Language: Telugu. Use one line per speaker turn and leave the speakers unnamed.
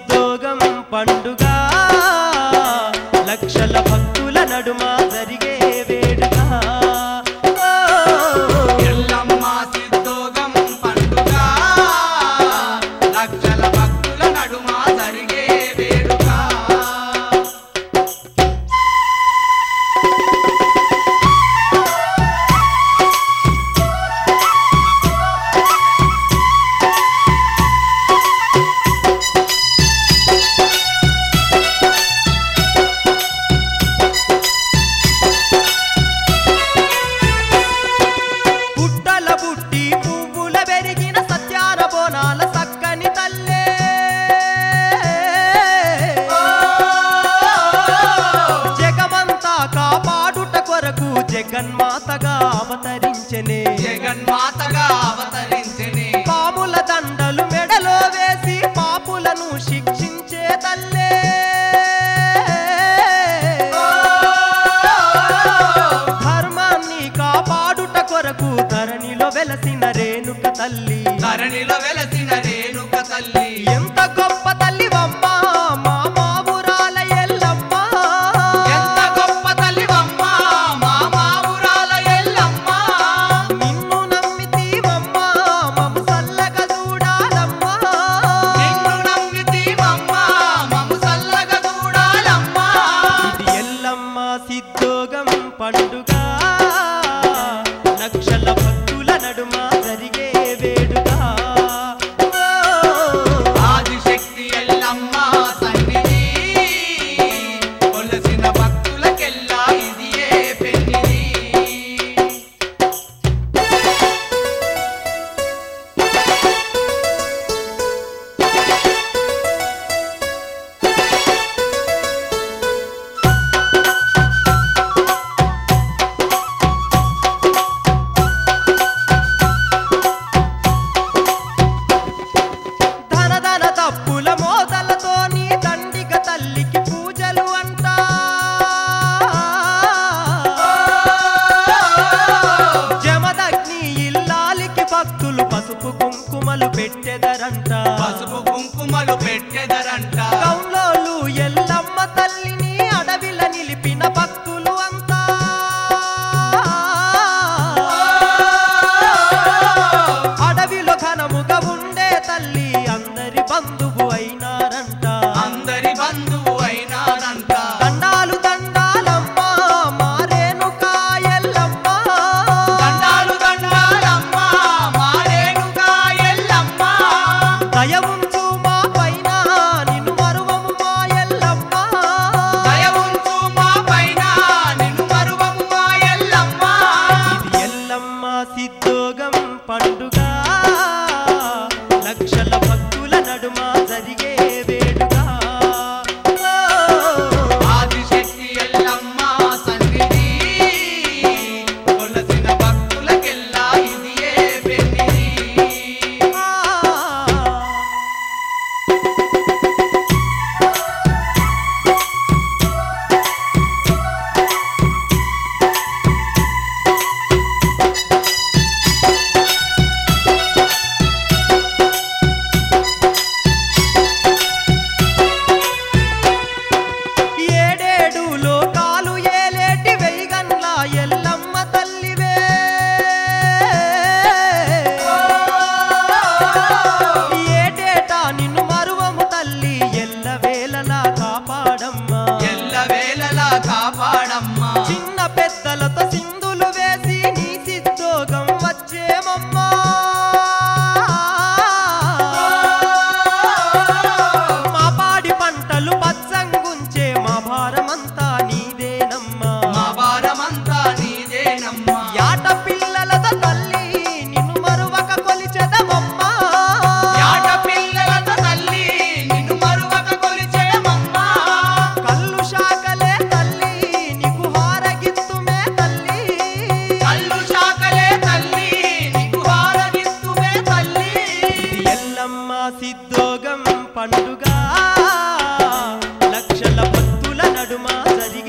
సిద్ధోగం పండుగ లక్షల భక్తుల నడుమ జరిగే వేడుక
ఎల్లమ్మ సిద్ధోగం పండుగ లక్షల భక్తుల నడుమ జరిగే వేడుక
జగన్మాతగా అవతరించెనే
జగన్మాతగా అవతరించెనే
పాముల దండలు మెడలో వేసి పాపులను శిక్షించే తల్లే ధర్మాన్ని కాపాడుట కొరకు ధరణిలో వెలసిన రేణుక తల్లి
ధరణిలో వెలసిన రేణుక తల్లి
ఎంత గొప్ప తల్లివమ్మ మా మావురాల ఎల్లమ్మ
ఎంత గొప్ప తల్లివమ్మ మా మావురాల ఎల్లమ్మ
నిన్ను నమ్మితీవమ్మ మమ్ము సల్లగా చూడాలమ్మ
నిన్ను నమ్మితీవమ్మ మమ్ము సల్లగా చూడాలమ్మ
ఇది ఎల్లమ్మ సిద్ధోగం పండుగ లక్షల భక్తుల నడుమ జరిగే వేడుక
ఆదిశక్తి ఎల్లమ్మ సన్నిధి కొలసిన భక్తులకెల్లా ఇది ఏ పెన్నిది
ధన ధన తప్పుల మోతలతో నీ దండిక తల్లికి పూజలు అంట జమదగ్ని ఇల్లాలికి భక్తులు పసుపు కుంకుమలు పెట్టెదరంట
పసుపు కుంకుమలు పెట్టెదరంట
గౌలోలు ఎల్లమ్మ తల్లిని అడవిల నిలిపిన భక్తులు అంతా అడవిలో ఘనముగా ఉండే తల్లి అందరి బంధువు అయినారంట
అందరి బంధువు అయినారంట
దండాలు దండాలమ్మ మారేనుక ఎల్లమ్మ
దండాలు దండాలమ్మ మా రేణుక ఎల్లమ్మ
దయ ఉంచు మా పైన నిన్ను మరువము మా ఎల్లమ్మ
దయ ఉంచు మా పైన నిన్ను మరువము మా ఎల్లమ్మ
ఇది ఎల్లమ్మ సిద్ధోగం పండుగ లక్షల భక్తుల నడుమ జరిగే వేడుక
ఆదిశక్తి ఎల్లమ్మ సన్నిధి కొలసిన భక్తులకెల్లా ఇది ఏ పెన్నిది
ఏడేడు లోకాలు ఏలేటి వెయ్యగన్ల ఎల్లమ్మ తల్లివే ఏటేటా నిన్ను మరువము తల్లి ఎల్లవేళలా కాపాడమ్మా
ఎల్లవేళలా కాపాడమ్మా
చిన్న పెద్దలతో సింధులు వేసి నీ సిద్ధోగం వచ్చేమమ్మా మా పాడి పంటలు పచ్చంగుంచే మా భారమంతా నీదేనమ్మా
మా భారమంతా నీదేనమ్మా
యాట పిల్లలతో తల్లి నిన్ను మరువక కొలిచెదమమ్మా
యాట పిల్లలతో తల్లి నిన్ను మరువక కొలిచేమమ్మా
కల్లు శాఖలే తల్లి నీకు హారగిత్తుమే తల్లి
కల్లు శాఖలే తల్లి నీకు హారగిత్తుమే తల్లి
ఇది ఎల్లమ్మ సిద్ధోగం పండుగ లక్షల భక్తుల నడుమ జరిగే